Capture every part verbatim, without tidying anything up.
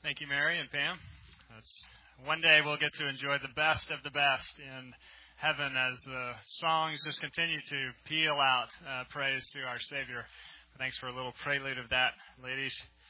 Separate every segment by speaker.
Speaker 1: Thank you, Mary and Pam. That's, one day we'll get to enjoy the best of the best in heaven as the songs just continue to peal out uh, praise to our Savior. Thanks for a little prelude of that, ladies.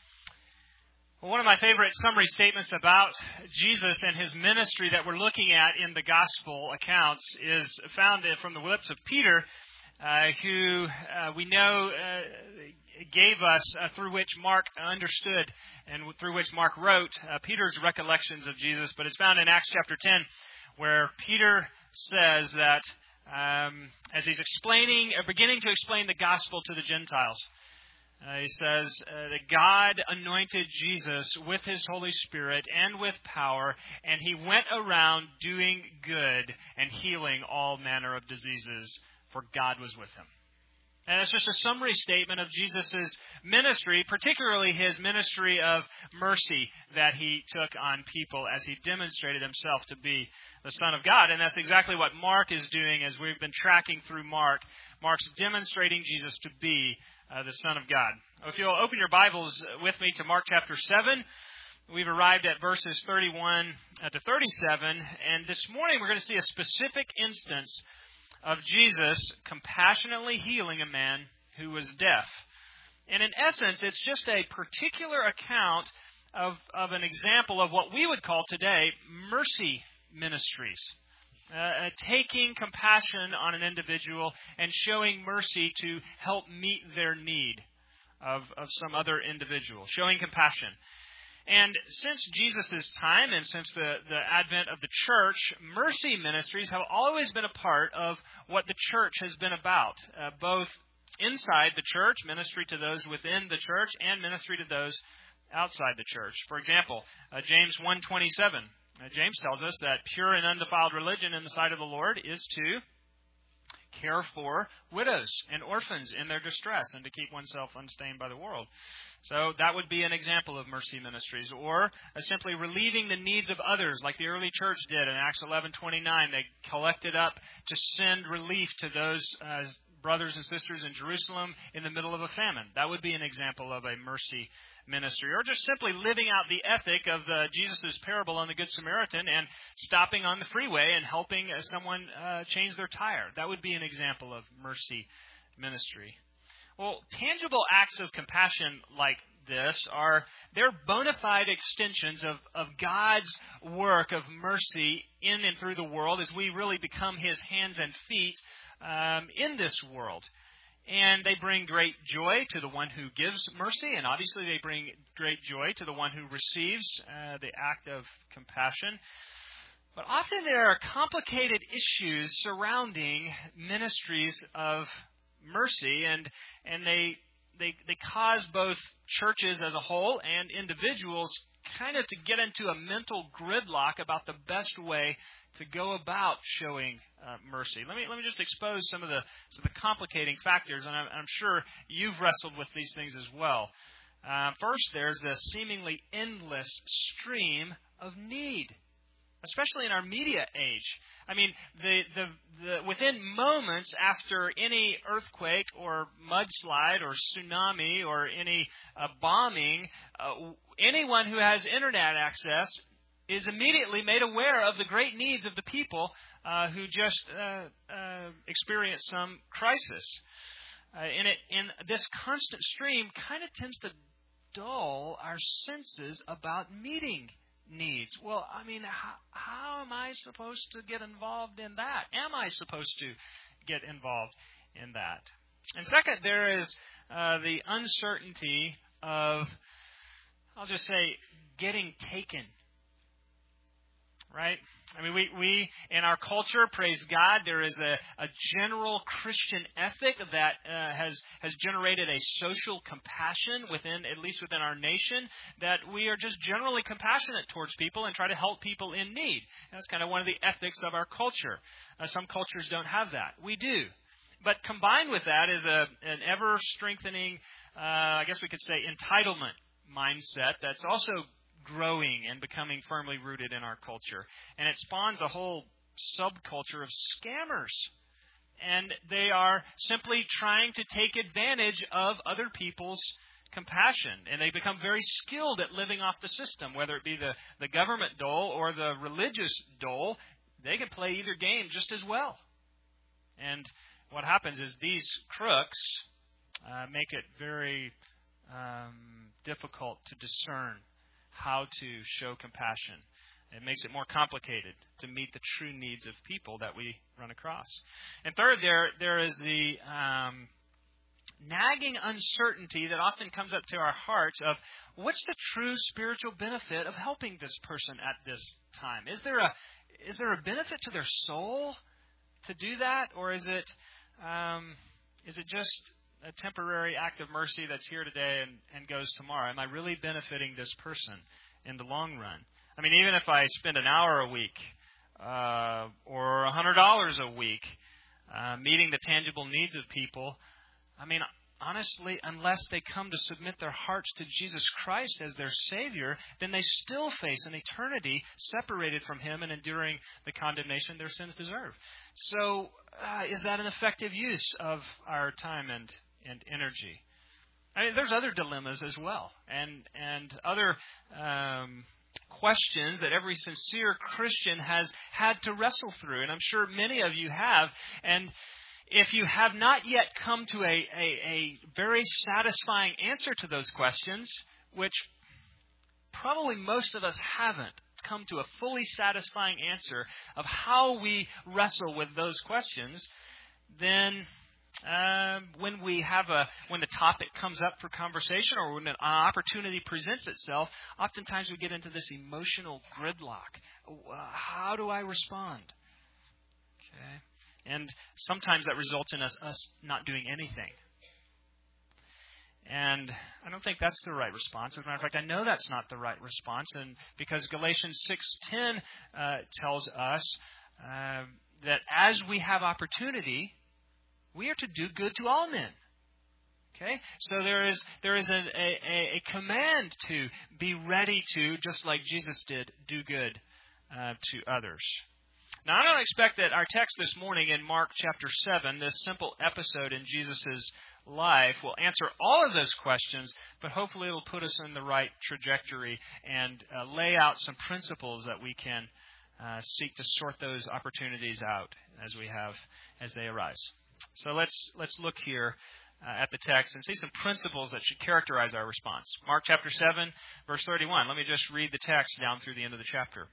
Speaker 1: Well, one of my favorite summary statements about Jesus and his ministry that we're looking at in the gospel accounts is found from the lips of Peter, uh, who uh, we know uh, gave us, uh, through which Mark understood and through which Mark wrote uh, Peter's recollections of Jesus. But it's found in Acts chapter ten, where Peter says that um, as he's explaining, or beginning to explain the gospel to the Gentiles, Uh, he says uh, that God anointed Jesus with His Holy Spirit and with power, and He went around doing good and healing all manner of diseases, for God was with Him. And it's just a summary statement of Jesus' ministry, particularly His ministry of mercy that He took on people as He demonstrated Himself to be the Son of God. And that's exactly what Mark is doing as we've been tracking through Mark. Mark's demonstrating Jesus to be Uh, the Son of God. If you'll open your Bibles with me to Mark chapter seven, we've arrived at verses thirty-one to thirty-seven, and this morning we're going to see a specific instance of Jesus compassionately healing a man who was deaf. And in essence, it's just a particular account of, of an example of what we would call today mercy ministries. Uh, taking compassion on an individual and showing mercy to help meet their need of, of some other individual. Showing compassion. And since Jesus' time and since the, the advent of the church, mercy ministries have always been a part of what the church has been about. Uh, both inside the church, ministry to those within the church, and ministry to those outside the church. For example, uh, James one twenty-seven. Now, James tells us that pure and undefiled religion in the sight of the Lord is to care for widows and orphans in their distress and to keep oneself unstained by the world. So that would be an example of mercy ministries. Or uh, simply relieving the needs of others like the early church did in Acts eleven twenty-nine. They collected up to send relief to those uh, brothers and sisters in Jerusalem in the middle of a famine. That would be an example of a mercy ministry. Or just simply living out the ethic of the, Jesus' parable on the Good Samaritan and stopping on the freeway and helping uh, someone uh, change their tire. That would be an example of mercy ministry. Well, tangible acts of compassion like this are, they're bona fide extensions of, of God's work of mercy in and through the world as we really become His hands and feet um, in this world. And they bring great joy to the one who gives mercy, and obviously they bring great joy to the one who receives uh, the act of compassion. But often there are complicated issues surrounding ministries of mercy, and and they they they cause both churches as a whole and individuals kind of to get into a mental gridlock about the best way to go about showing uh, mercy. Let me let me just expose some of the some of the complicating factors, and I'm, I'm sure you've wrestled with these things as well. Uh, first, there's the seemingly endless stream of need, especially in our media age. I mean, the the, the within moments after any earthquake or mudslide or tsunami or any uh, bombing, uh, anyone who has internet access is immediately made aware of the great needs of the people uh, who just uh, uh, experience some crisis. Uh, and, it, and this constant stream kind of tends to dull our senses about meeting needs. Well, I mean, how, how am I supposed to get involved in that? Am I supposed to get involved in that? And second, there is uh, the uncertainty of, I'll just say, getting taken. Right? I mean, we, we in our culture, praise God, there is a, a general Christian ethic that uh, has has generated a social compassion within, at least within our nation, that we are just generally compassionate towards people and try to help people in need. And that's kind of one of the ethics of our culture. Uh, some cultures don't have that. We do. But combined with that is a an ever-strengthening, uh, I guess we could say, entitlement mindset that's also growing and becoming firmly rooted in our culture. And it spawns a whole subculture of scammers. And they are simply trying to take advantage of other people's compassion, and they become very skilled at living off the system, whether it be the, the government dole or the religious dole. They can play either game just as well. And what happens is these crooks uh, make it very um, difficult to discern how to show compassion. It makes it more complicated to meet the true needs of people that we run across. And third, there there is the um, nagging uncertainty that often comes up to our hearts of what's the true spiritual benefit of helping this person at this time? Is there a is there a benefit to their soul to do that, or is it um, is it just a temporary act of mercy that's here today and, and goes tomorrow? Am I really benefiting this person in the long run? I mean, even if I spend an hour a week uh, or one hundred dollars a week uh, meeting the tangible needs of people, I mean, honestly, unless they come to submit their hearts to Jesus Christ as their Savior, then they still face an eternity separated from Him and enduring the condemnation their sins deserve. So, uh, is that an effective use of our time and, and energy? I mean, there's other dilemmas as well, and and other um, questions that every sincere Christian has had to wrestle through, and I'm sure many of you have. And if you have not yet come to a, a, a very satisfying answer to those questions, which probably most of us haven't come to a fully satisfying answer of how we wrestle with those questions, then um, when we have a when the topic comes up for conversation or when an opportunity presents itself, oftentimes we get into this emotional gridlock. How do I respond? Okay. And sometimes that results in us, us not doing anything. And I don't think that's the right response. As a matter of fact, I know that's not the right response. And because Galatians six ten uh, tells us uh, that as we have opportunity, we are to do good to all men. Okay? So there is there is a, a, a command to be ready to, just like Jesus did, do good uh, to others. Now, I don't expect that our text this morning in Mark chapter seven, this simple episode in Jesus' life, will answer all of those questions, but hopefully it will put us in the right trajectory and uh, lay out some principles that we can uh, seek to sort those opportunities out as we have, as they arise. So let's let's look here uh, at the text and see some principles that should characterize our response. Mark chapter seven, verse thirty-one. Let me just read the text down through the end of the chapter.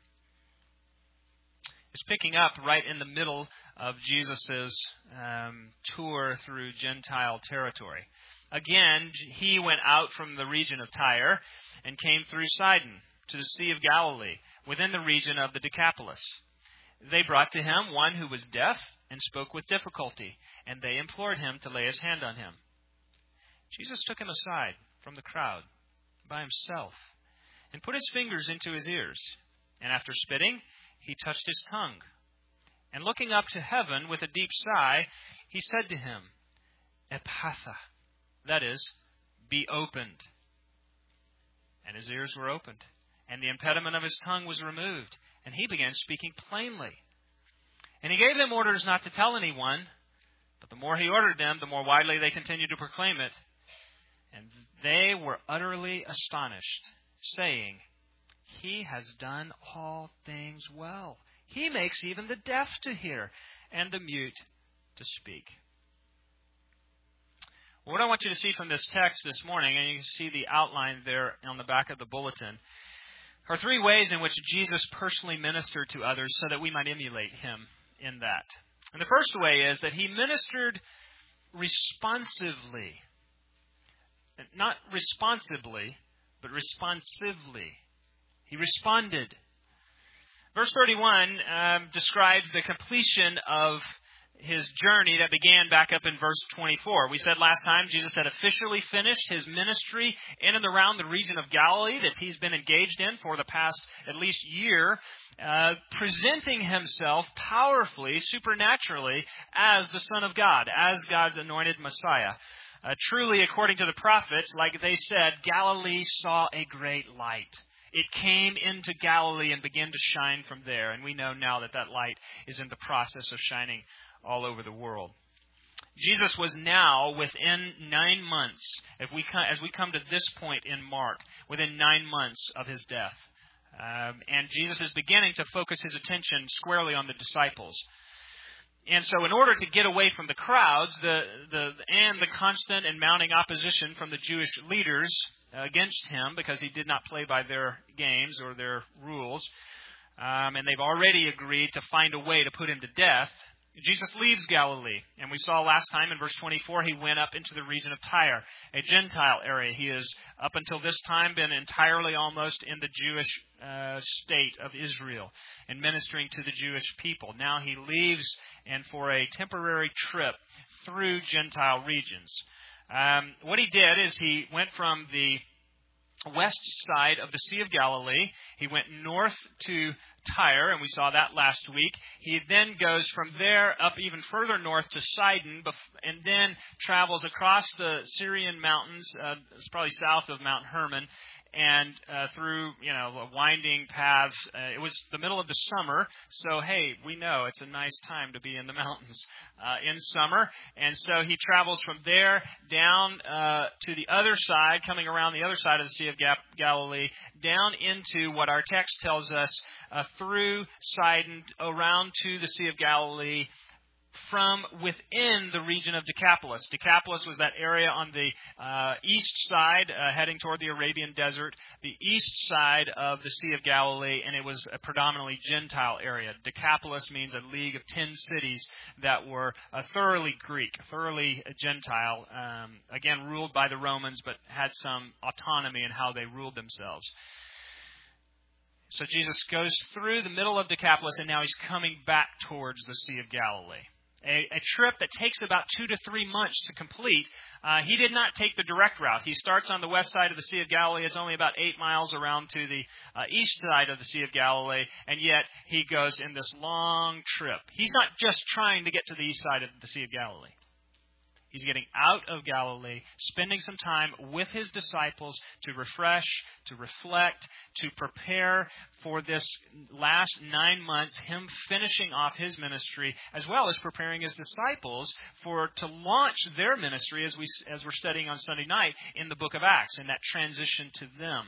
Speaker 1: It's picking up right in the middle of Jesus' um, tour through Gentile territory. Again, he went out from the region of Tyre and came through Sidon to the Sea of Galilee, within the region of the Decapolis. They brought to him one who was deaf and spoke with difficulty, and they implored him to lay his hand on him. Jesus took him aside from the crowd by himself and put his fingers into his ears, and after spitting, he touched his tongue. And looking up to heaven with a deep sigh, he said to him, Ephphatha, that is, be opened. And his ears were opened, and the impediment of his tongue was removed, and he began speaking plainly. And he gave them orders not to tell anyone, but the more he ordered them, the more widely they continued to proclaim it. And they were utterly astonished, saying, He has done all things well. He makes even the deaf to hear and the mute to speak. What I want you to see from this text this morning, and you can see the outline there on the back of the bulletin, are three ways in which Jesus personally ministered to others so that we might emulate him in that. And the first way is that he ministered responsively. Not responsibly, but responsively. He responded. Verse thirty-one um, describes the completion of his journey that began back up in verse twenty-four. We said last time Jesus had officially finished his ministry in and around the region of Galilee that he's been engaged in for the past at least year, uh, presenting himself powerfully, supernaturally, as the Son of God, as God's anointed Messiah. Uh, truly, according to the prophets, like they said, Galilee saw a great light. It came into Galilee and began to shine from there. And we know now that that light is in the process of shining all over the world.
Speaker 2: Jesus was now within nine months, if we come, as we come to this point in Mark, within nine months of his death. Um, and Jesus is beginning to focus his attention squarely on the disciples. And so in order to get away from the crowds the, the, and the constant and mounting opposition from the Jewish leaders against him, because he did not play by their games or their rules, um, and they've already agreed to find a way to put him to death, Jesus leaves Galilee. And we saw last time in verse twenty-four, he went up into the region of Tyre, a Gentile area. He has, up until this time, been entirely almost in the Jewish uh, state of Israel and ministering to the Jewish people. Now he leaves and for a temporary trip through Gentile regions. Um, what he did is he went from the west side of the Sea of Galilee. He went north to Tyre, and we saw that last week. He then goes from there up even further north to Sidon, and then travels across the Syrian mountains. Uh, it's probably south of Mount Hermon, and uh, through, you know, winding paths. Uh, it was the middle of the summer, so hey, we know it's a nice time to be in the mountains uh, in summer. And so he travels from there down uh, to the other side, coming around the other side of the Sea of Galilee, down into what our text tells us, uh, through Sidon, around to the Sea of Galilee, from within the region of Decapolis. Decapolis was that area on the uh, east side, uh, heading toward the Arabian desert, the east side of the Sea of Galilee, and it was a predominantly Gentile area. Decapolis means a league of ten cities that were uh, thoroughly Greek, thoroughly Gentile, um, again, ruled by the Romans, but had some autonomy in how they ruled themselves. So Jesus goes through the middle of Decapolis, and now he's coming back towards the Sea of Galilee. A, a trip that takes about two to three months to complete. Uh, he did not take the direct route. He starts on the west side of the Sea of Galilee. It's only about eight miles around to the uh, east side of the Sea of Galilee, and yet he goes in this long trip. He's not just trying to get to the east side of the Sea of Galilee. He's getting out of Galilee, spending some time with his disciples to refresh, to reflect, to prepare for this last nine months, him finishing off his ministry, as well as preparing his disciples for to launch their ministry, as we as we're studying on Sunday night in the book of Acts, and that transition to them.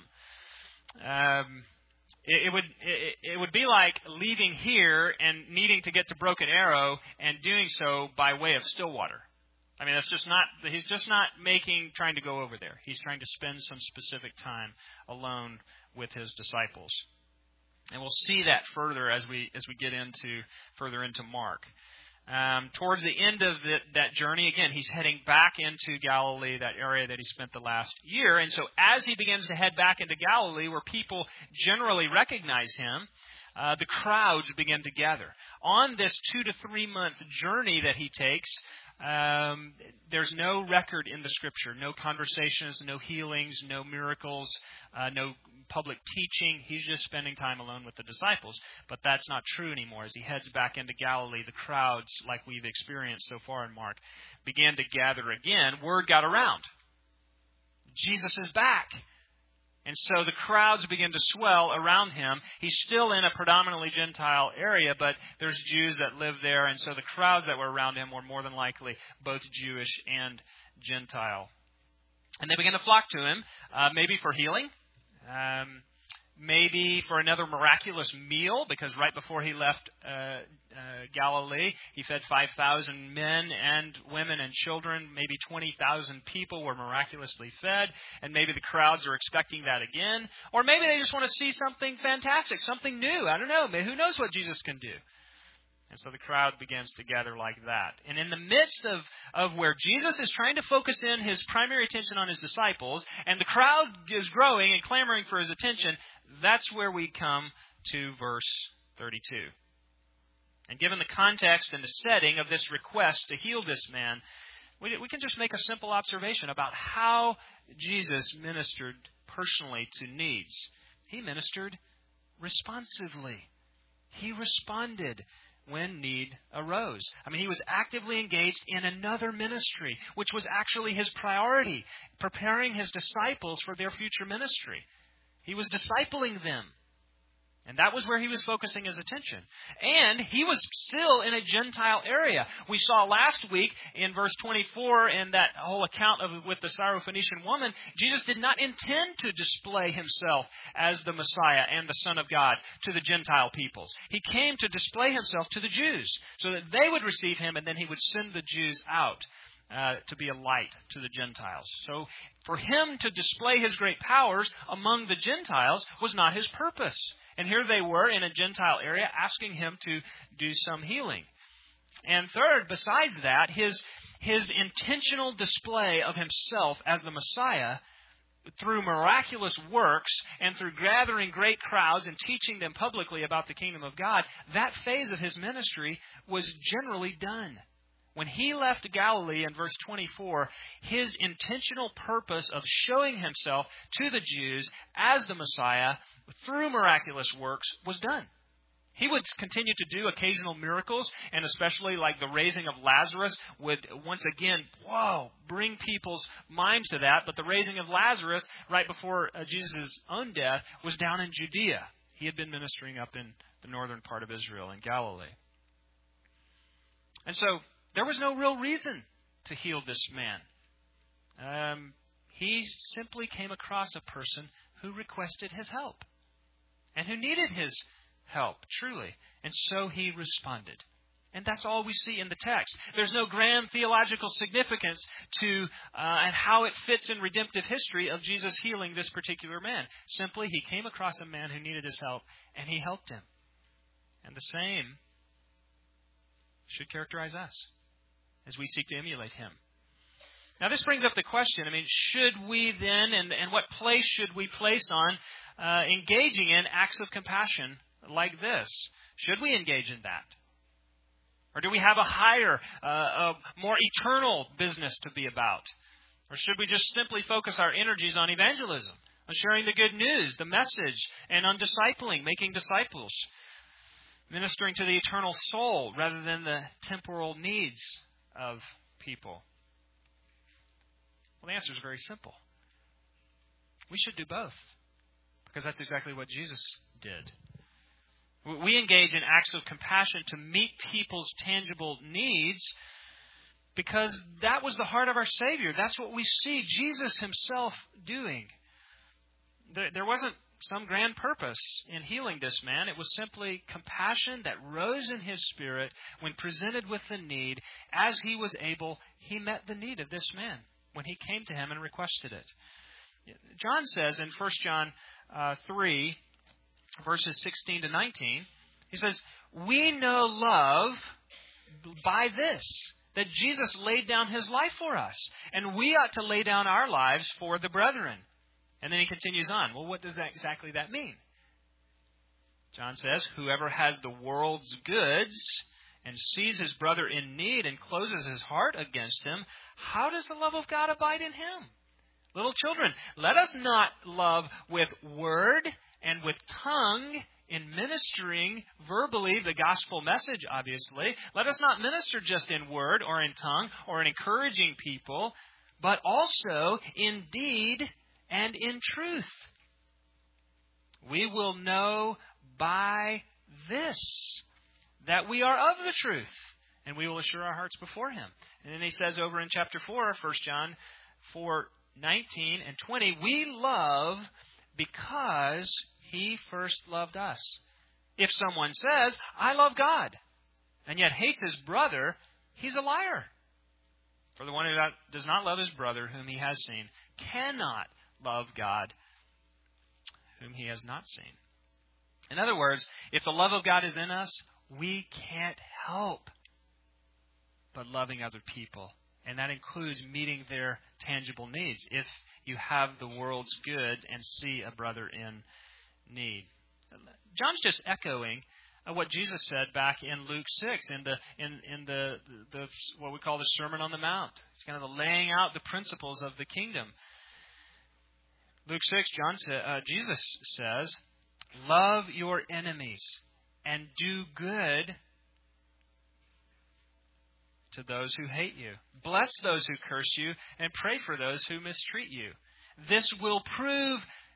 Speaker 2: Um, It, it would it, it would be like leaving here and needing to get to Broken Arrow and doing so by way of Stillwater. I mean, that's just not, he's just not making, trying to go over there. He's trying to spend some specific time alone with his disciples. And we'll see that further as we, as we get into, further into Mark. Um, towards the end of the, that journey, again, he's heading back into Galilee, that area that he spent the last year. And so as he begins to head back into Galilee, where people generally recognize him, uh, the crowds begin to gather. On this two to three month journey that he takes, Um, there's no record in the Scripture, no conversations, no healings, no miracles, uh, no public teaching. He's just spending time alone with the disciples. But that's not true anymore. As he heads back into Galilee, the crowds, like we've experienced so far in Mark, began to gather again. Word got around. Jesus is back. And so the crowds begin to swell around him. He's still in a predominantly Gentile area, but there's Jews that live there. And so the crowds that were around him were more than likely both Jewish and Gentile. And they begin to flock to him, uh, maybe for healing, um, maybe for another miraculous meal, because right before he left uh, uh, Galilee, he fed five thousand men and women and children. Maybe twenty thousand people were miraculously fed, and maybe the crowds are expecting that again. Or maybe they just want to see something fantastic, something new. I don't know. Who knows what Jesus can do? And so the crowd begins to gather like that. And in the midst of, of where Jesus is trying to focus in his primary attention on his disciples, and the crowd is growing and clamoring for his attention, that's where we come to verse thirty-two. And given the context and the setting of this request to heal this man, we, we can just make a simple observation about how Jesus ministered personally to needs. He ministered responsively. He responded when need arose. I mean, he was actively engaged in another ministry, which was actually his priority, preparing his disciples for their future ministry. He was discipling them. And that was where he was focusing his attention. And he was still in a Gentile area. We saw last week in verse twenty-four in that whole account of with the Syrophoenician woman, Jesus did not intend to display himself as the Messiah and the Son of God to the Gentile peoples. He came to display himself to the Jews so that they would receive him, and then he would send the Jews out Uh, to be a light to the Gentiles. So for him to display his great powers among the Gentiles was not his purpose. And here they were in a Gentile area asking him to do some healing. And third, besides that, his, his intentional display of himself as the Messiah through miraculous works and through gathering great crowds and teaching them publicly about the kingdom of God, that phase of his ministry was generally done. When he left Galilee in verse twenty-four, his intentional purpose of showing himself to the Jews as the Messiah through miraculous works was done. He would continue to do occasional miracles, and especially like the raising of Lazarus would once again, whoa, bring people's minds to that. But the raising of Lazarus right before uh, Jesus' own death was down in Judea. He had been ministering up in the northern part of Israel in Galilee. And so there was no real reason to heal this man. Um, he simply came across a person who requested his help and who needed his help, truly. And so he responded. And that's all we see in the text. There's no grand theological significance to uh, and how it fits in redemptive history of Jesus healing this particular man. Simply, he came across a man who needed his help, and he helped him. And the same should characterize us as we seek to emulate him. Now, this brings up the question, I mean, should we then, and, and what place should we place on uh, engaging in acts of compassion like this? Should we engage in that? Or do we have a higher, uh, a more eternal business to be about? Or should we just simply focus our energies on evangelism, on sharing the good news, the message, and on discipling, making disciples, ministering to the eternal soul rather than the temporal needs of people? Well, the answer is very simple. We should do both, because that's exactly what Jesus did. We engage in acts of compassion to meet people's tangible needs because that was the heart of our Savior. That's what we see Jesus himself doing. There wasn't some grand purpose in healing this man. It was simply compassion that rose in his spirit when presented with the need. As he was able, he met the need of this man when he came to him and requested it. John says in First John uh, three, verses sixteen to nineteen, he says, "We know love by this, that Jesus laid down his life for us, and we ought to lay down our lives for the brethren." And then he continues on. Well, what does that exactly that mean? John says, "Whoever has the world's goods and sees his brother in need and closes his heart against him, how does the love of God abide in him? Little children, let us not love with word and with tongue in ministering verbally the gospel message, obviously. Let us not minister just in word or in tongue or in encouraging people, but also in deed and in truth. We will know by this that we are of the truth, and we will assure our hearts before him." And then he says over in chapter four, First John four, nineteen and twenty, "We love because he first loved us. If someone says, 'I love God,' and yet hates his brother, he's a liar. For the one who does not love his brother whom he has seen cannot love God whom he has not seen." In other words, if the love of God is in us, we can't help but loving other people. And that includes meeting their tangible needs. If you have the world's good and see a brother in need. John's just echoing what Jesus said back in Luke six in the in in the, the, the what we call the Sermon on the Mount. It's kind of the laying out the principles of the kingdom. Luke six, John sa- uh, Jesus says, "Love your enemies and do good to those who hate you. Bless those who curse you and pray for those who mistreat you. This will prove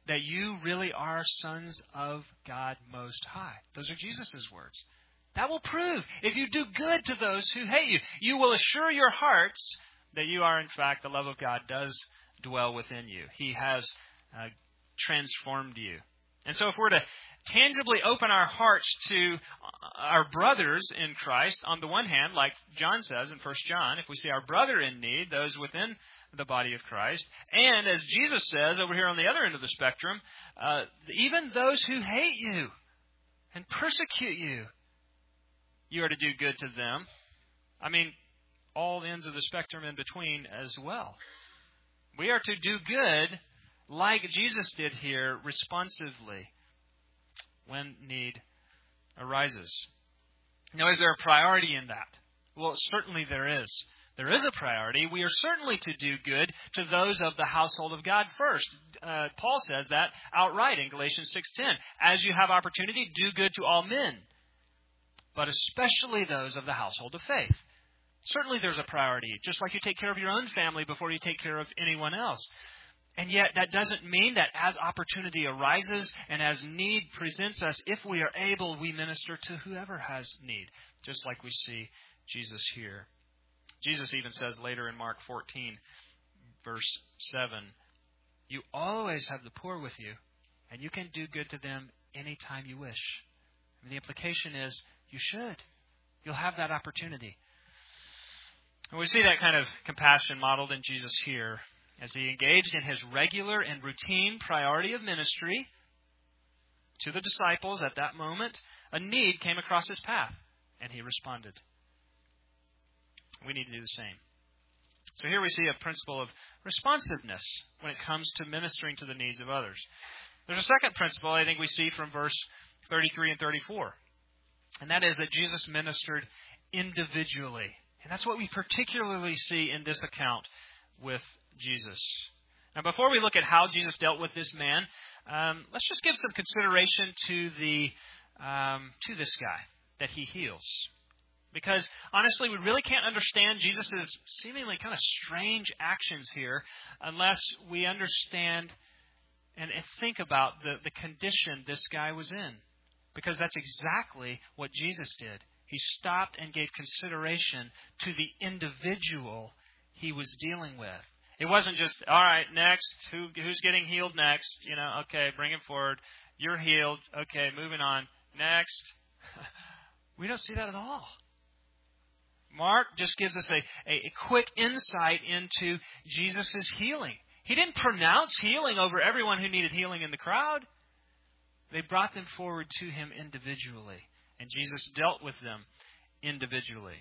Speaker 2: that you really are sons of God Most High. Those are Jesus' words. That will prove, if you do good to those who hate you, you will assure your hearts that you are, in fact, the love of God does dwell within you. He has uh, transformed you. And so if we're to tangibly open our hearts to our brothers in Christ, on the one hand, like John says in First John, if we see our brother in need, those within the body of Christ, and as Jesus says over here on the other end of the spectrum, uh, even those who hate you and persecute you, you are to do good to them. I mean, all ends of the spectrum in between as well. We are to do good like Jesus did here, responsively, when need arises. Now, is there a priority in that? Well, certainly there is. There is a priority. We are certainly to do good to those of the household of God first. Uh, Paul says that outright in Galatians six ten. As you have opportunity, do good to all men, but especially those of the household of faith. Certainly there's a priority, just like you take care of your own family before you take care of anyone else. And yet that doesn't mean that as opportunity arises and as need presents us, if we are able, we minister to whoever has need, just like we see Jesus here. Jesus even says later in Mark fourteen, verse seven, you always have the poor with you, and you can do good to them anytime you wish. And the implication is you should. You'll have that opportunity. And we see that kind of compassion modeled in Jesus here as he engaged in his regular and routine priority of ministry to the disciples at that moment. A need came across his path, and he responded. We need to do the same. So here we see a principle of responsiveness when it comes to ministering to the needs of others. There's a second principle I think we see from verse thirty-three and thirty-four. And that is that Jesus ministered individually. And that's what we particularly see in this account with Jesus. Now, before we look at how Jesus dealt with this man, um, let's just give some consideration to the um, to this guy that he heals. Because, honestly, we really can't understand Jesus' seemingly kind of strange actions here unless we understand and think about the, the condition this guy was in. Because that's exactly what Jesus did. He stopped and gave consideration to the individual he was dealing with. It wasn't just, all right, next, who who's getting healed next? You know, okay, bring him forward. You're healed. Okay, moving on. Next. We don't see that at all. Mark just gives us a, a, a quick insight into Jesus' healing. He didn't pronounce healing over everyone who needed healing in the crowd. They brought them forward to him individually, and Jesus dealt with them individually.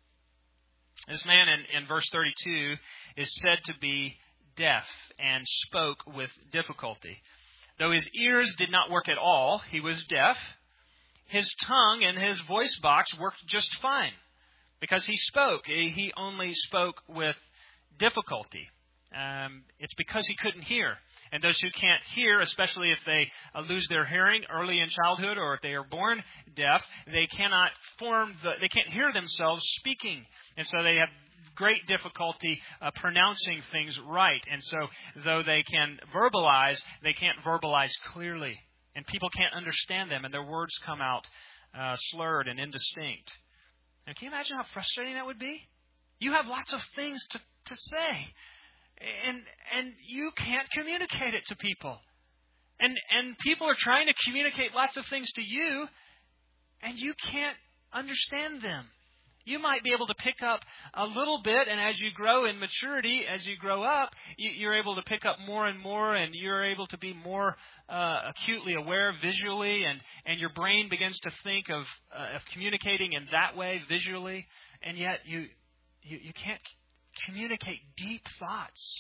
Speaker 2: This man in, in verse thirty-two is said to be deaf and spoke with difficulty. Though his ears did not work at all, he was deaf. His tongue and his voice box worked just fine because he spoke. He only spoke with difficulty. Um, it's because he couldn't hear. And those who can't hear, especially if they uh, lose their hearing early in childhood or if they are born deaf, they cannot form the, they can't hear themselves speaking. And so they have great difficulty uh, pronouncing things right. And so though they can verbalize, they can't verbalize clearly. And people can't understand them, and their words come out uh, slurred and indistinct. Now, can you imagine how frustrating that would be? You have lots of things to, to say. And and you can't communicate it to people. And and people are trying to communicate lots of things to you, and you can't understand them. You might be able to pick up a little bit, and as you grow in maturity, as you grow up, you, you're able to pick up more and more, and you're able to be more uh, acutely aware visually, and, and your brain begins to think of uh, of communicating in that way visually, and yet you you, you can't communicate deep thoughts.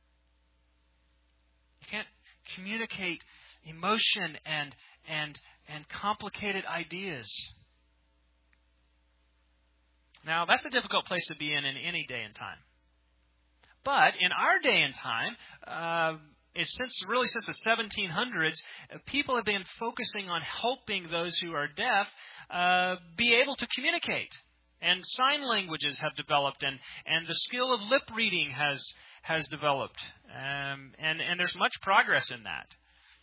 Speaker 2: You can't communicate emotion and and and complicated ideas. Now, that's a difficult place to be in in any day and time. But in our day and time, uh, it's since really since the seventeen hundreds, uh, people have been focusing on helping those who are deaf uh, be able to communicate. And sign languages have developed, and, and the skill of lip reading has has developed. Um, and, and there's much progress in that.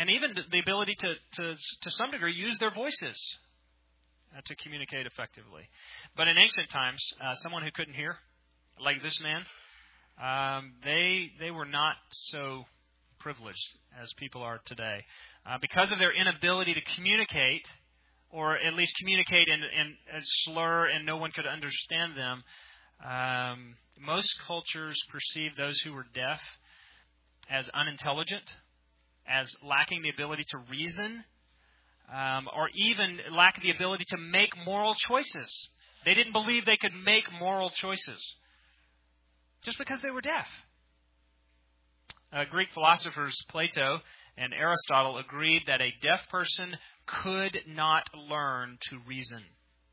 Speaker 2: and even the ability to, to, to some degree, use their voices uh, to communicate effectively. But in ancient times, uh, someone who couldn't hear, like this man, um, they they were not so privileged as people are today. Uh, because of their inability to communicate, or at least communicate in, in a slur and no one could understand them, um, most cultures perceive those who were deaf as unintelligent, as lacking the ability to reason, um, or even lack the ability to make moral choices. They didn't believe they could make moral choices just because they were deaf. Uh, Greek philosophers Plato and Aristotle agreed that a deaf person could not learn to reason.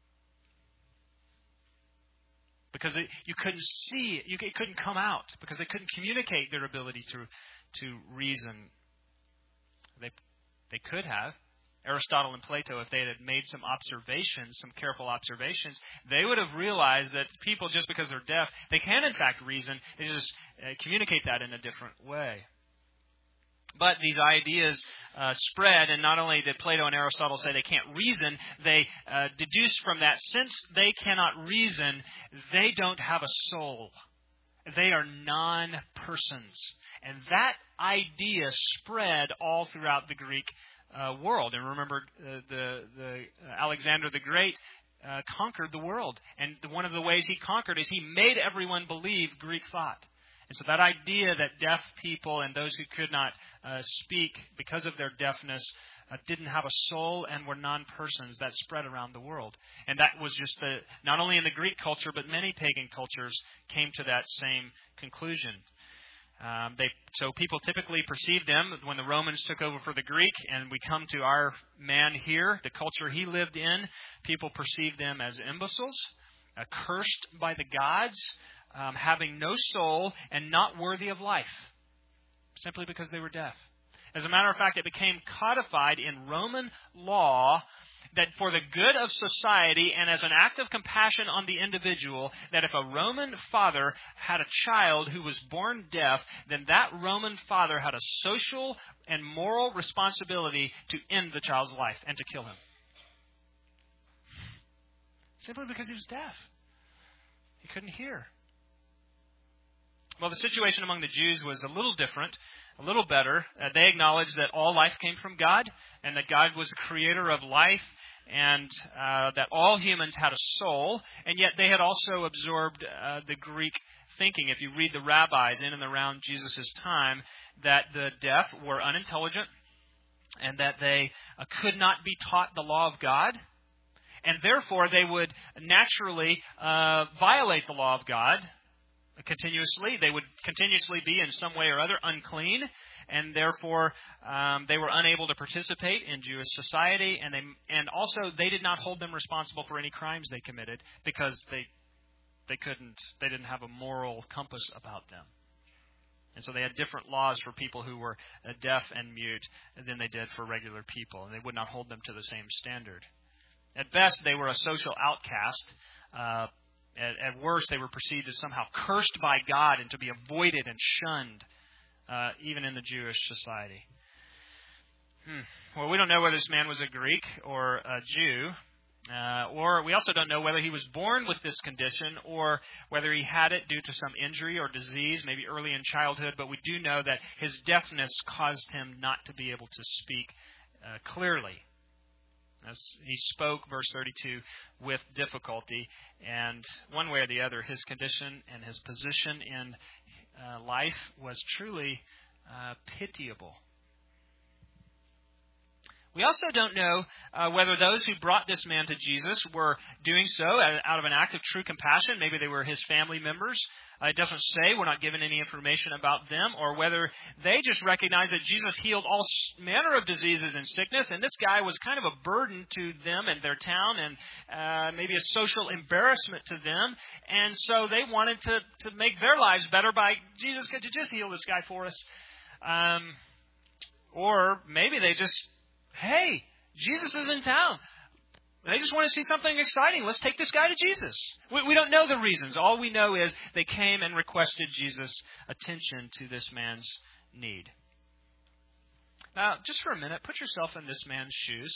Speaker 2: Because it, you couldn't see it, you, it couldn't come out, because they couldn't communicate their ability to, to reason. They, they could have. Aristotle and Plato, if they had made some observations, some careful observations, they would have realized that people, just because they're deaf, they can in fact reason. They just uh, communicate that in a different way. But these ideas uh, spread, and not only did Plato and Aristotle say they can't reason, they uh, deduced from that, since they cannot reason, they don't have a soul. They are non-persons. And that idea spread all throughout the Greek uh, world. And remember, uh, the, the uh, Alexander the Great uh, conquered the world. And the, one of the ways he conquered is he made everyone believe Greek thought. And so that idea that deaf people and those who could not uh, speak because of their deafness uh, didn't have a soul and were non-persons, that spread around the world. And that was just the, not only in the Greek culture, but many pagan cultures came to that same conclusion. Um, they, so people typically perceived them when the Romans took over for the Greek, and we come to our man here, the culture he lived in, people perceived them as imbeciles, uh, cursed by the gods, um, having no soul, and not worthy of life, simply because they were deaf. As a matter of fact, it became codified in Roman law that for the good of society and as an act of compassion on the individual, that if a Roman father had a child who was born deaf, then that Roman father had a social and moral responsibility to end the child's life and to kill him. Simply because he was deaf. He couldn't hear. Well, the situation among the Jews was a little different, a little better. Uh, they acknowledged that all life came from God, and that God was the creator of life, and uh, that all humans had a soul, and yet they had also absorbed uh, the Greek thinking. If you read the rabbis in and around Jesus' time, that the deaf were unintelligent, and that they uh, could not be taught the law of God, and therefore they would naturally uh, violate the law of God continuously. They would continuously be in some way or other unclean, and therefore um, they were unable to participate in Jewish society, and they and also they did not hold them responsible for any crimes they committed because they they couldn't they didn't have a moral compass about them. And so they had different laws for people who were uh, deaf and mute than they did for regular people, and they would not hold them to the same standard. At best, they were a social outcast. Uh, At, at worst, they were perceived as somehow cursed by God and to be avoided and shunned, uh, even in the Jewish society. Hmm. Well, we don't know whether this man was a Greek or a Jew, uh, or we also don't know whether he was born with this condition or whether he had it due to some injury or disease, maybe early in childhood, but we do know that his deafness caused him not to be able to speak uh, clearly. As he spoke, verse thirty-two, with difficulty, and one way or the other, his condition and his position in uh, life was truly uh, pitiable. We also don't know uh, whether those who brought this man to Jesus were doing so out of an act of true compassion. Maybe they were his family members. Uh, it doesn't say. We're not given any information about them. Or whether they just recognized that Jesus healed all manner of diseases and sickness, and this guy was kind of a burden to them and their town, and uh, maybe a social embarrassment to them. And so they wanted to, to make their lives better by, Jesus, could you just heal this guy for us? Um, or maybe they just... Hey, Jesus is in town. They just want to see something exciting. Let's take this guy to Jesus. We, we don't know the reasons. All we know is they came and requested Jesus' attention to this man's need. Now, just for a minute, put yourself in this man's shoes.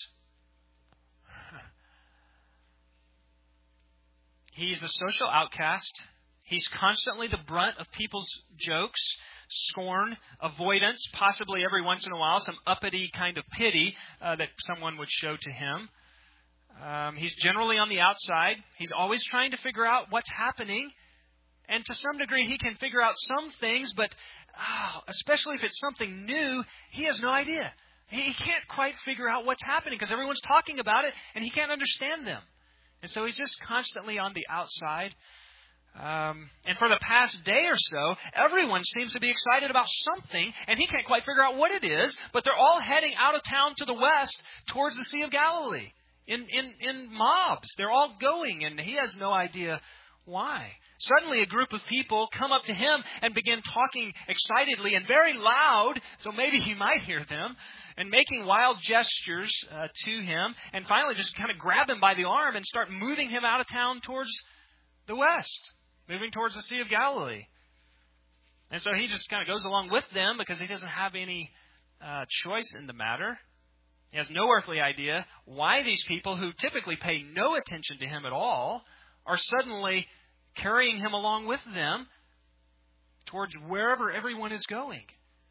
Speaker 2: He's a social outcast. He's constantly the brunt of people's jokes, scorn, avoidance, possibly every once in a while some uppity kind of pity uh, that someone would show to him. Um, he's generally on the outside. He's always trying to figure out what's happening. And to some degree, he can figure out some things, but oh, especially if it's something new, he has no idea. He can't quite figure out what's happening because everyone's talking about it, and he can't understand them. And so he's just constantly on the outside. Um, and for the past day or so, everyone seems to be excited about something, and he can't quite figure out what it is, but they're all heading out of town to the west towards the Sea of Galilee in, in, in mobs. They're all going, and he has no idea why. Suddenly a group of people come up to him and begin talking excitedly and very loud, so maybe he might hear them, and making wild gestures uh, to him, and finally just kind of grab him by the arm and start moving him out of town towards the west, moving towards the Sea of Galilee. And so he just kind of goes along with them because he doesn't have any uh, choice in the matter. He has no earthly idea why these people, who typically pay no attention to him at all, are suddenly carrying him along with them towards wherever everyone is going.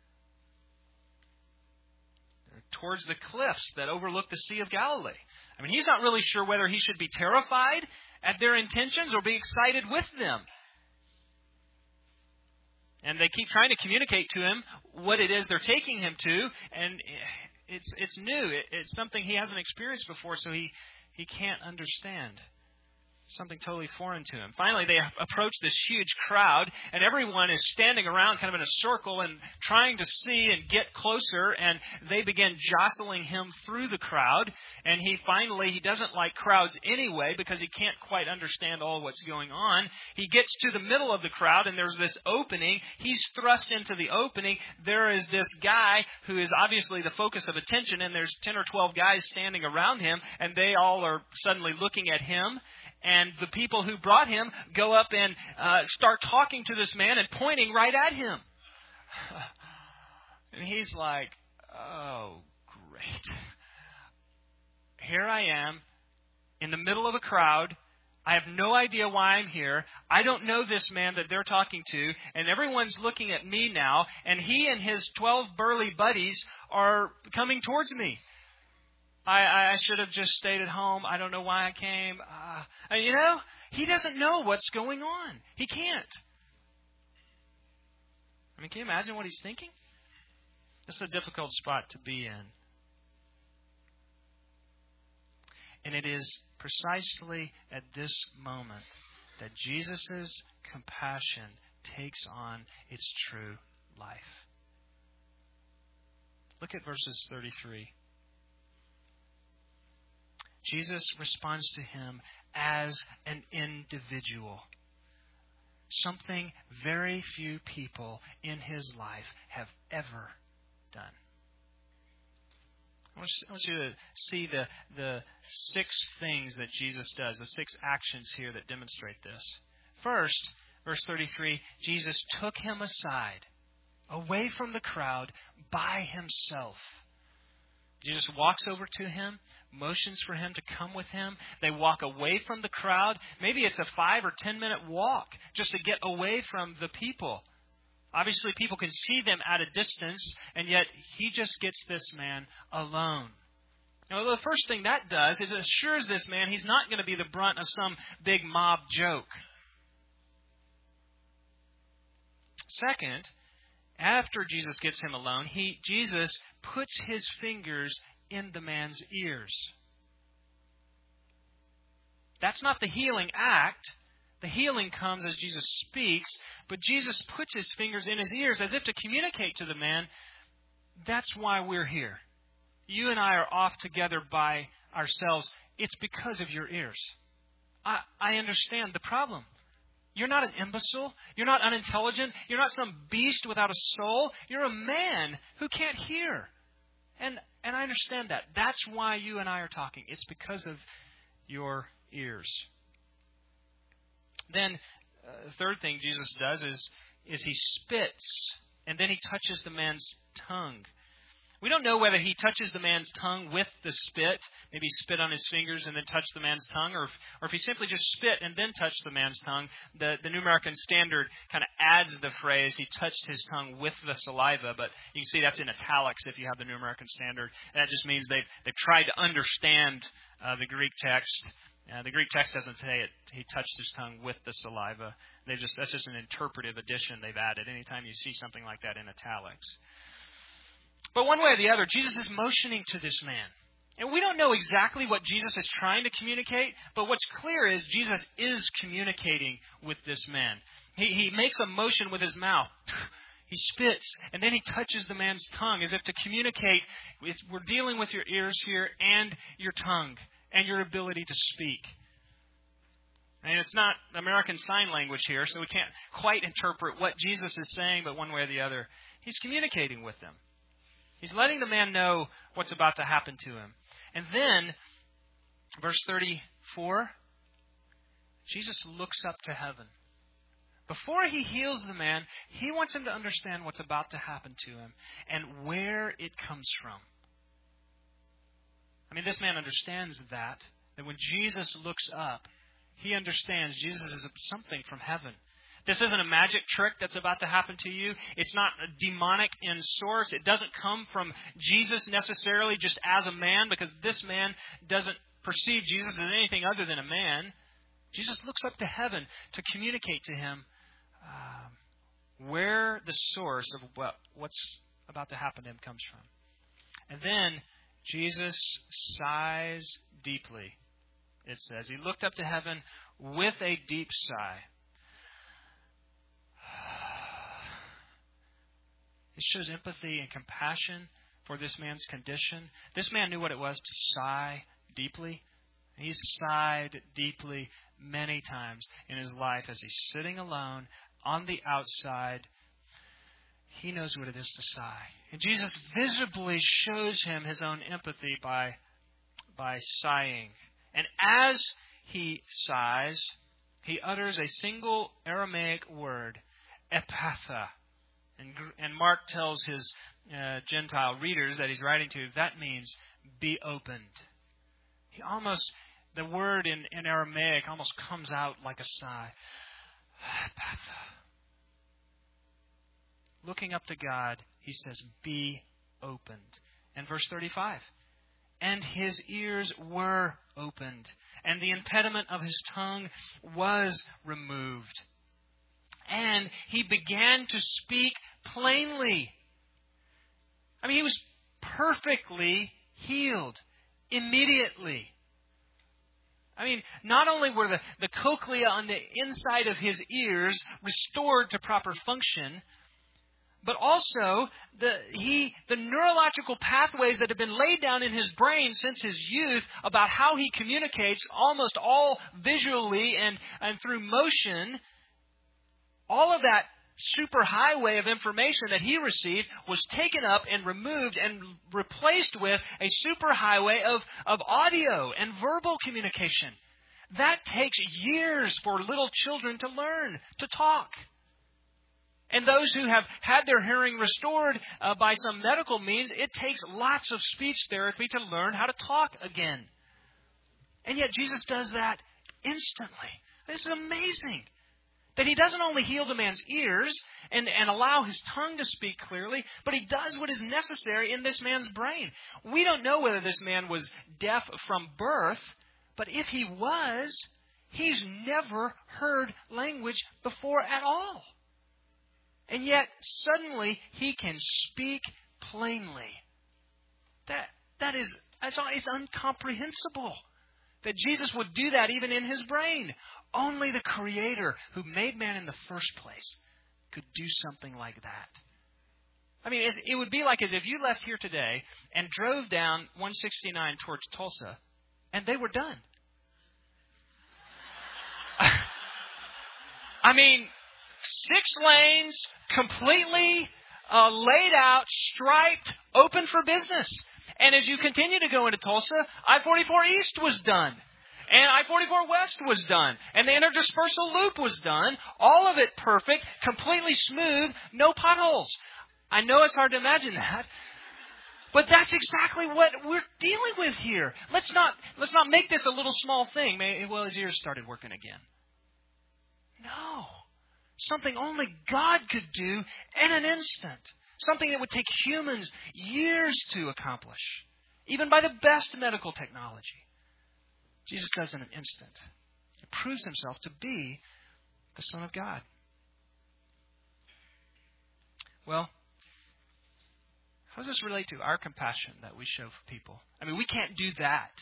Speaker 2: Towards the cliffs that overlook the Sea of Galilee. I mean, he's not really sure whether he should be terrified at their intentions or be excited with them. And they keep trying to communicate to him what it is they're taking him to, and it's it's new. It's something he hasn't experienced before, so he, he can't understand. Something totally foreign to him. Finally, they approach this huge crowd, and everyone is standing around kind of in a circle and trying to see and get closer, and they begin jostling him through the crowd. And he finally, he doesn't like crowds anyway because he can't quite understand all what's going on. He gets to the middle of the crowd, and there's this opening. He's thrust into the opening. There is this guy who is obviously the focus of attention, and there's ten or twelve guys standing around him, and they all are suddenly looking at him. And the people who brought him go up and uh, start talking to this man and pointing right at him. And he's like, oh, great. Here I am in the middle of a crowd. I have no idea why I'm here. I don't know this man that they're talking to. And everyone's looking at me now. And he and his twelve burly buddies are coming towards me. I, I should have just stayed at home. I don't know why I came. Uh, you know, he doesn't know what's going on. He can't. I mean, can you imagine what he's thinking? This is a difficult spot to be in. And it is precisely at this moment that Jesus' compassion takes on its true life. Look at verses thirty-three. Jesus responds to him as an individual. Something very few people in his life have ever done. I want you to see the, the six things that Jesus does, the six actions here that demonstrate this. First, verse thirty-three, Jesus took him aside, away from the crowd, by himself. Jesus walks over to him, motions for him to come with him. They walk away from the crowd. Maybe it's a five or ten minute walk just to get away from the people. Obviously, people can see them at a distance, and yet he just gets this man alone. Now, the first thing that does is it assures this man he's not going to be the brunt of some big mob joke. Second, after Jesus gets him alone, he Jesus puts his fingers in the man's ears. That's not the healing act. The healing comes as Jesus speaks, but Jesus puts his fingers in his ears as if to communicate to the man, that's why we're here. You and I are off together by ourselves. It's because of your ears. I, I understand the problem. You're not an imbecile. You're not unintelligent. You're not some beast without a soul. You're a man who can't hear. And and I understand that. That's why you and I are talking. It's because of your ears. Then, uh, the third thing Jesus does is, is he spits, and then he touches the man's tongue. We don't know whether he touches the man's tongue with the spit, maybe spit on his fingers and then touch the man's tongue, or if, or if he simply just spit and then touched the man's tongue. The, the New American Standard kind of adds the phrase, he touched his tongue with the saliva, but you can see that's in italics if you have the New American Standard. That just means they've, they've tried to understand uh, the Greek text. Uh, the Greek text doesn't say it. He touched his tongue with the saliva. They just that's just an interpretive addition they've added. Anytime you see something like that in italics. But one way or the other, Jesus is motioning to this man. And we don't know exactly what Jesus is trying to communicate, but what's clear is Jesus is communicating with this man. He, he makes a motion with his mouth. He spits, and then he touches the man's tongue as if to communicate. We're dealing with your ears here and your tongue and your ability to speak. And it's not American Sign Language here, so we can't quite interpret what Jesus is saying, but one way or the other, he's communicating with them. He's letting the man know what's about to happen to him. And then, verse thirty-four, Jesus looks up to heaven. Before he heals the man, he wants him to understand what's about to happen to him and where it comes from. I mean, this man understands that, that when Jesus looks up, he understands Jesus is something from heaven. This isn't a magic trick that's about to happen to you. It's not demonic in source. It doesn't come from Jesus necessarily just as a man, because this man doesn't perceive Jesus as anything other than a man. Jesus looks up to heaven to communicate to him um, where the source of what, what's about to happen to him comes from. And then Jesus sighs deeply, it says. He looked up to heaven with a deep sigh. It shows empathy and compassion for this man's condition. This man knew what it was to sigh deeply. He's sighed deeply many times in his life as he's sitting alone on the outside. He knows what it is to sigh. And Jesus visibly shows him his own empathy by, by sighing. And as he sighs, he utters a single Aramaic word, ephphatha. And, and Mark tells his uh, Gentile readers that he's writing to, that means be opened. He almost, the word in, in Aramaic almost comes out like a sigh. Looking up to God, he says, be opened. And verse thirty-five, and his ears were opened, and the impediment of his tongue was removed. And he began to speak plainly. I mean, he was perfectly healed immediately. I mean, not only were the, the cochlea on the inside of his ears restored to proper function, but also the he the neurological pathways that have been laid down in his brain since his youth about how he communicates almost all visually and, and through motion. All of that superhighway of information that he received was taken up and removed and replaced with a superhighway of, of audio and verbal communication. That takes years for little children to learn to talk. And those who have had their hearing restored uh, by some medical means, it takes lots of speech therapy to learn how to talk again. And yet Jesus does that instantly. This is amazing. That he doesn't only heal the man's ears and, and allow his tongue to speak clearly, but he does what is necessary in this man's brain. We don't know whether this man was deaf from birth, but if he was, he's never heard language before at all. And yet, suddenly, he can speak plainly. That, that is, that's, it's incomprehensible that Jesus would do that even in his brain. Only the Creator who made man in the first place could do something like that. I mean, it would be like as if you left here today and drove down one sixty-nine towards Tulsa, and they were done. I mean, six lanes, completely uh, laid out, striped, open for business. And as you continue to go into Tulsa, I forty-four East was done. And I forty-four West was done. And the interdispersal loop was done. All of it perfect, completely smooth, no potholes. I know it's hard to imagine that. But that's exactly what we're dealing with here. Let's not let's not make this a little small thing. May, well, his ears started working again. No. Something only God could do in an instant. Something that would take humans years to accomplish, even by the best medical technology. Jesus does in an instant. He proves himself to be the Son of God. Well, how does this relate to our compassion that we show for people? I mean, we can't do that.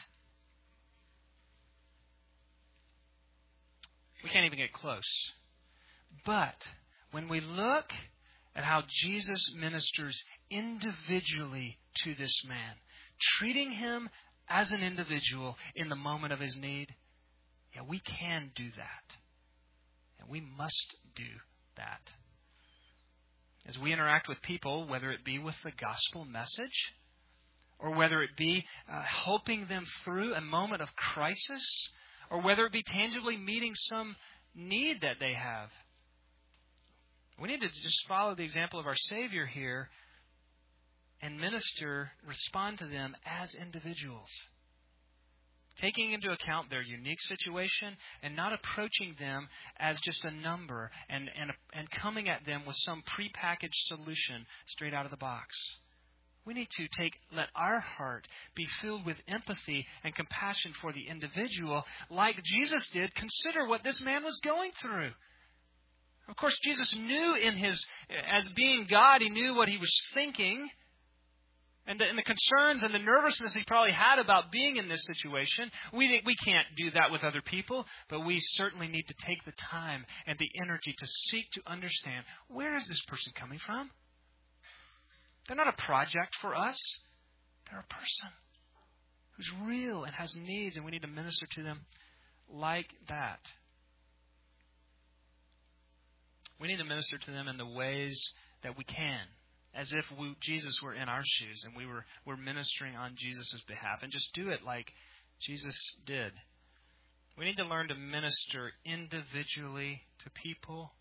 Speaker 2: We can't even get close. But when we look at how Jesus ministers individually to this man, treating him as an individual in the moment of his need, yeah, we can do that. And we must do that. As we interact with people, whether it be with the gospel message or whether it be uh, helping them through a moment of crisis or whether it be tangibly meeting some need that they have, we need to just follow the example of our Savior here and minister, respond to them as individuals. Taking into account their unique situation and not approaching them as just a number and, and, and coming at them with some prepackaged solution straight out of the box. We need to take, let our heart be filled with empathy and compassion for the individual like Jesus did. Consider what this man was going through. Of course, Jesus knew in his, as being God, he knew what he was thinking. And the, and the concerns and the nervousness he probably had about being in this situation. We, we can't do that with other people, but we certainly need to take the time and the energy to seek to understand, where is this person coming from? They're not a project for us. They're a person who's real and has needs, and we need to minister to them like that. We need to minister to them in the ways that we can, as if we, Jesus were in our shoes and we were, were ministering on Jesus' behalf. And just do it like Jesus did. We need to learn to minister individually to people.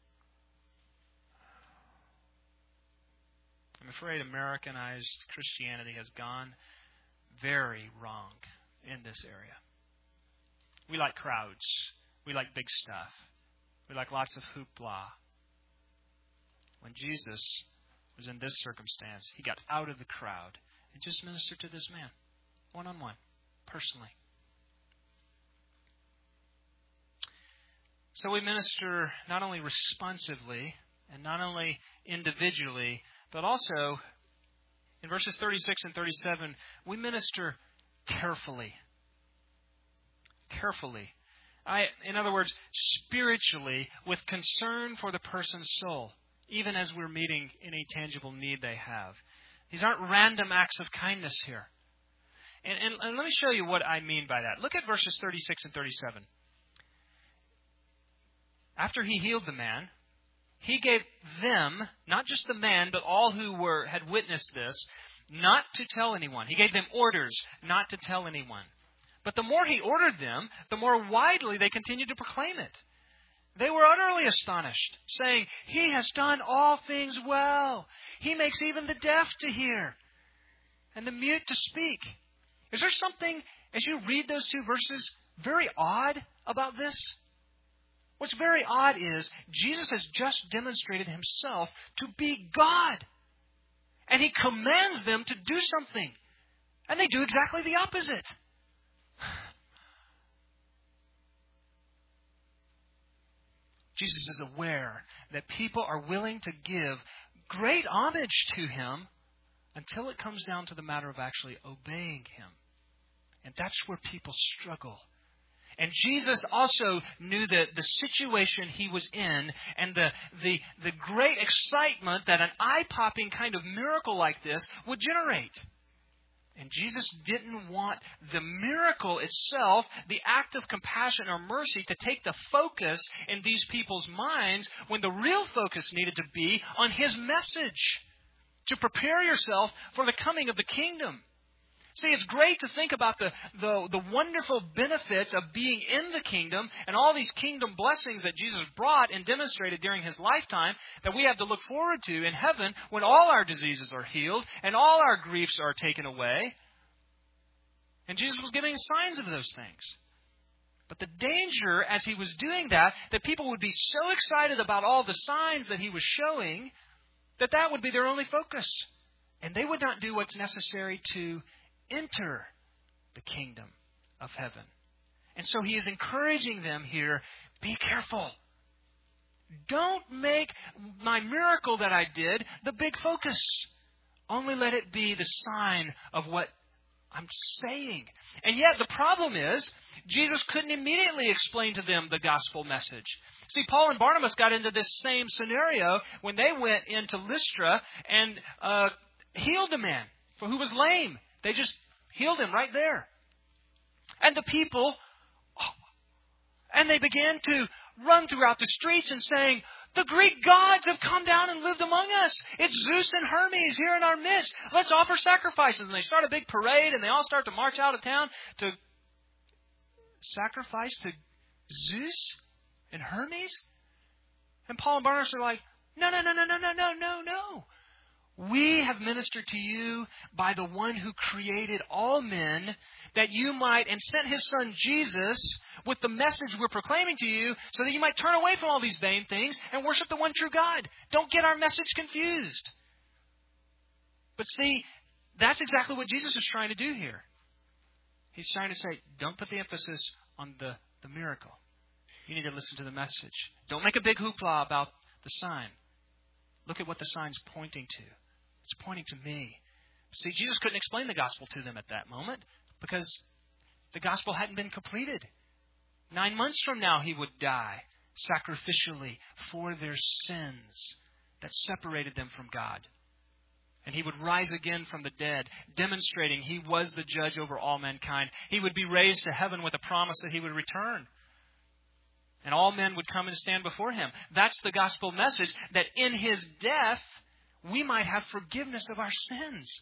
Speaker 2: I'm afraid Americanized Christianity has gone very wrong in this area. We like crowds. We like big stuff. We like lots of hoopla. When Jesus was in this circumstance, he got out of the crowd and just ministered to this man, one-on-one, personally. So we minister not only responsively and not only individually, but also in verses thirty-six and thirty-seven, we minister carefully. Carefully. I, in other words, spiritually, with concern for the person's soul, even as we're meeting any tangible need they have. These aren't random acts of kindness here. And, and, and let me show you what I mean by that. Look at verses thirty-six and thirty-seven. After he healed the man, he gave them, not just the man, but all who were had witnessed this, not to tell anyone. He gave them orders not to tell anyone. But the more he ordered them, the more widely they continued to proclaim it. They were utterly astonished, saying, "He has done all things well. He makes even the deaf to hear and the mute to speak." Is there something, as you read those two verses, very odd about this? What's very odd is Jesus has just demonstrated himself to be God. And he commands them to do something. And they do exactly the opposite. Jesus is aware that people are willing to give great homage to him until it comes down to the matter of actually obeying him. And that's where people struggle. And Jesus also knew that the situation he was in and the, the, the great excitement that an eye-popping kind of miracle like this would generate. And Jesus didn't want the miracle itself, the act of compassion or mercy, to take the focus in these people's minds when the real focus needed to be on his message, to prepare yourself for the coming of the kingdom. See, it's great to think about the, the, the wonderful benefits of being in the kingdom and all these kingdom blessings that Jesus brought and demonstrated during His lifetime that we have to look forward to in heaven when all our diseases are healed and all our griefs are taken away. And Jesus was giving signs of those things. But the danger as He was doing that, that people would be so excited about all the signs that He was showing, that that would be their only focus. And they would not do what's necessary to enter the kingdom of heaven. And so He is encouraging them here, be careful. Don't make my miracle that I did the big focus. Only let it be the sign of what I'm saying. And yet the problem is, Jesus couldn't immediately explain to them the gospel message. See, Paul and Barnabas got into this same scenario when they went into Lystra and uh, healed a man for who was lame. They just healed him right there. And the people, oh, and they began to run throughout the streets and saying, the Greek gods have come down and lived among us. It's Zeus and Hermes here in our midst. Let's offer sacrifices. And they start a big parade and they all start to march out of town to sacrifice to Zeus and Hermes. And Paul and Barnabas are like, no, no, no, no, no, no, no, no, no. We have ministered to you by the one who created all men, that you might, and sent His Son Jesus with the message we're proclaiming to you, so that you might turn away from all these vain things and worship the one true God. Don't get our message confused. But see, that's exactly what Jesus is trying to do here. He's trying to say, don't put the emphasis on the, the miracle. You need to listen to the message. Don't make a big hoopla about the sign. Look at what the sign's pointing to. It's pointing to me. See, Jesus couldn't explain the gospel to them at that moment because the gospel hadn't been completed. Nine months from now, He would die sacrificially for their sins that separated them from God. And He would rise again from the dead, demonstrating He was the judge over all mankind. He would be raised to heaven with a promise that He would return. And all men would come and stand before Him. That's the gospel message, that in His death, we might have forgiveness of our sins.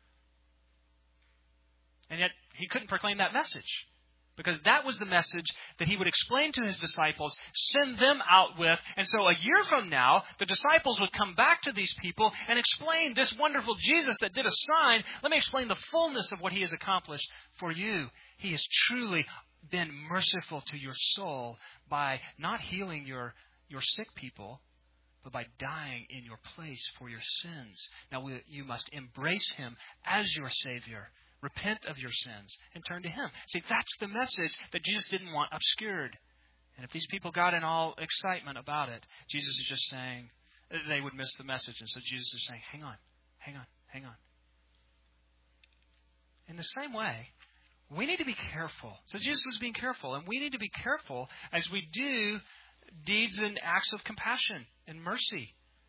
Speaker 2: And yet, He couldn't proclaim that message. Because that was the message that He would explain to His disciples, send them out with. And so a year from now, the disciples would come back to these people and explain this wonderful Jesus that did a sign. Let me explain the fullness of what He has accomplished for you. He has truly been merciful to your soul by not healing your, your sick people, but by dying in your place for your sins. Now we, you must embrace Him as your Savior. Repent of your sins and turn to Him. See, that's the message that Jesus didn't want obscured. And if these people got in all excitement about it, Jesus is just saying, they would miss the message. And so Jesus is saying, hang on, hang on, hang on. In the same way, we need to be careful. So Jesus was being careful, and we need to be careful as we do deeds and acts of compassion and mercy.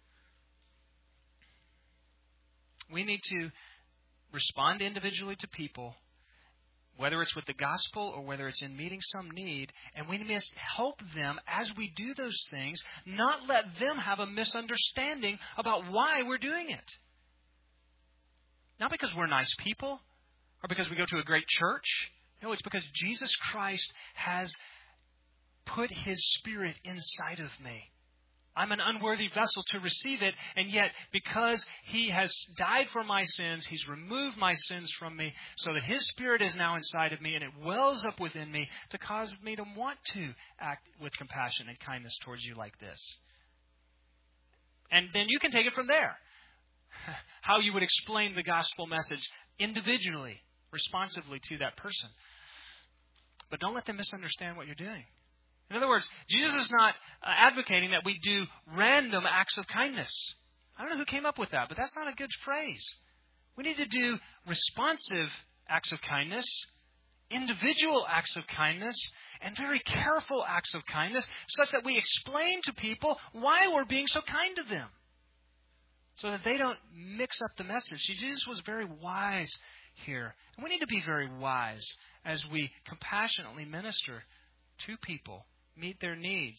Speaker 2: We need to respond individually to people, whether it's with the gospel or whether it's in meeting some need, and we must help them as we do those things, not let them have a misunderstanding about why we're doing it. Not because we're nice people or because we go to a great church. No, it's because Jesus Christ has put His Spirit inside of me. I'm an unworthy vessel to receive it, and yet because He has died for my sins, He's removed my sins from me so that His Spirit is now inside of me and it wells up within me to cause me to want to act with compassion and kindness towards you like this. And then you can take it from there. How you would explain the gospel message individually, responsively to that person. But don't let them misunderstand what you're doing. In other words, Jesus is not uh, advocating that we do random acts of kindness. I don't know who came up with that, but that's not a good phrase. We need to do responsive acts of kindness, individual acts of kindness, and very careful acts of kindness, such that we explain to people why we're being so kind to them, so that they don't mix up the message. See, Jesus was very wise here. And we need to be very wise as we compassionately minister to people, meet their needs.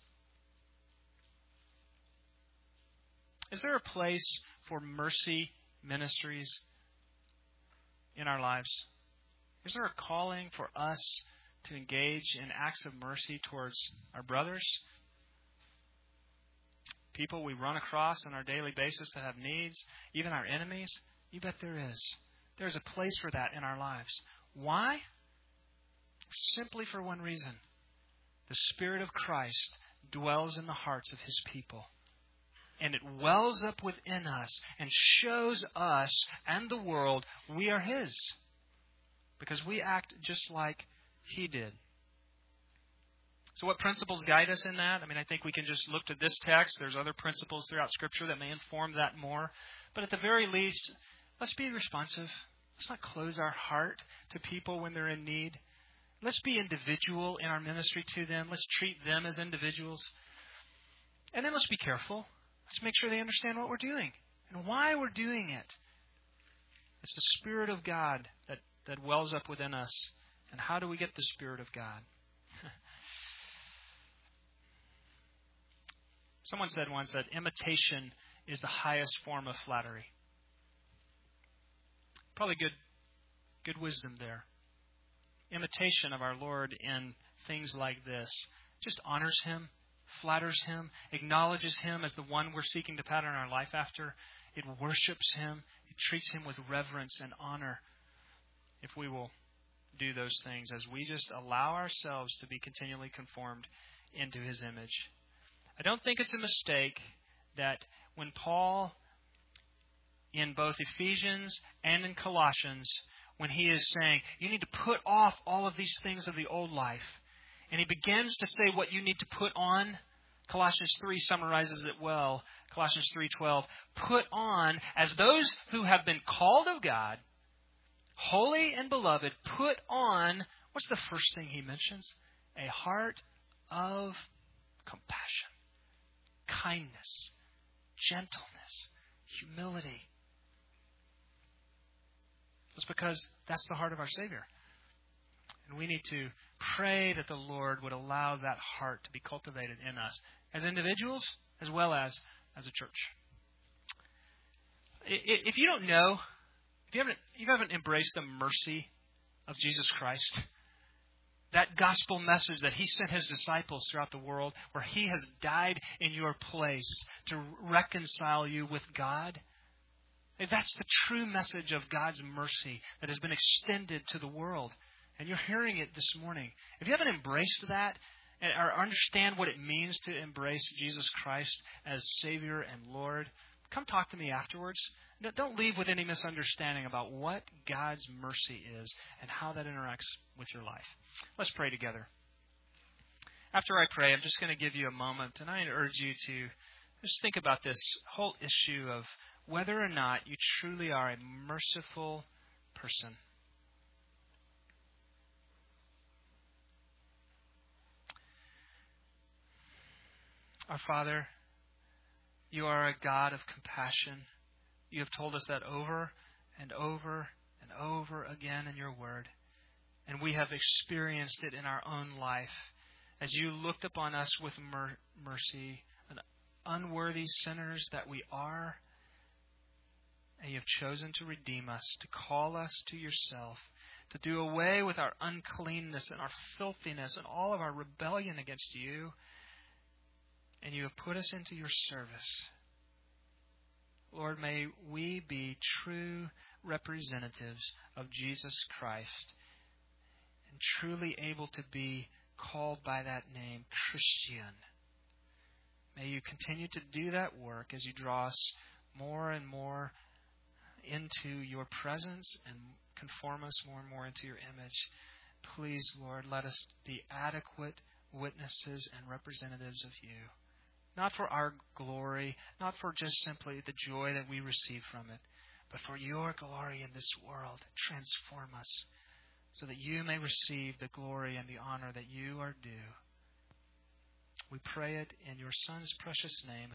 Speaker 2: Is there a place for mercy ministries in our lives? Is there a calling for us to engage in acts of mercy towards our brothers? People we run across on our daily basis that have needs, even our enemies? You bet there is. There's a place for that in our lives. Why? Simply for one reason. The Spirit of Christ dwells in the hearts of His people. And it wells up within us and shows us and the world we are His. Because we act just like He did. So what principles guide us in that? I mean, I think we can just look to this text. There's other principles throughout Scripture that may inform that more. But at the very least, let's be responsive. Let's not close our heart to people when they're in need. Let's be individual in our ministry to them. Let's treat them as individuals. And then let's be careful. Let's make sure they understand what we're doing and why we're doing it. It's the Spirit of God that, that wells up within us. And how do we get the Spirit of God? Someone said once that imitation is the highest form of flattery. Probably good, good wisdom there. Imitation of our Lord in things like this just honors Him, flatters Him, acknowledges Him as the one we're seeking to pattern our life after. It worships Him. It treats Him with reverence and honor. If we will do those things as we just allow ourselves to be continually conformed into His image. I don't think it's a mistake that when Paul, in both Ephesians and in Colossians, when he is saying, you need to put off all of these things of the old life, and he begins to say what you need to put on, Colossians three summarizes it well. Colossians three twelve, put on, as those who have been called of God, holy and beloved, put on, what's the first thing he mentions? A heart of compassion, kindness, gentleness, humility. It's because that's the heart of our Savior. And we need to pray that the Lord would allow that heart to be cultivated in us as individuals as well as as a church. If you don't know, if you haven't, if you haven't embraced the mercy of Jesus Christ, that gospel message that He sent His disciples throughout the world, where He has died in your place to reconcile you with God, if that's the true message of God's mercy that has been extended to the world, and you're hearing it this morning, if you haven't embraced that or understand what it means to embrace Jesus Christ as Savior and Lord, come talk to me afterwards. Don't leave with any misunderstanding about what God's mercy is and how that interacts with your life. Let's pray together. After I pray, I'm just going to give you a moment, and I urge you to just think about this whole issue of whether or not you truly are a merciful person. Our Father, You are a God of compassion. You have told us that over and over and over again in Your Word. And we have experienced it in our own life as You looked upon us with mer- mercy, an unworthy sinners that we are. And You have chosen to redeem us, to call us to Yourself, to do away with our uncleanness and our filthiness and all of our rebellion against You. And You have put us into Your service. Lord, may we be true representatives of Jesus Christ and truly able to be called by that name, Christian. May You continue to do that work as You draw us more and more into Your presence and conform us more and more into Your image. Please, Lord, let us be adequate witnesses and representatives of You. Not for our glory, not for just simply the joy that we receive from it, but for Your glory in this world. Transform us so that You may receive the glory and the honor that You are due. We pray it in Your Son's precious name.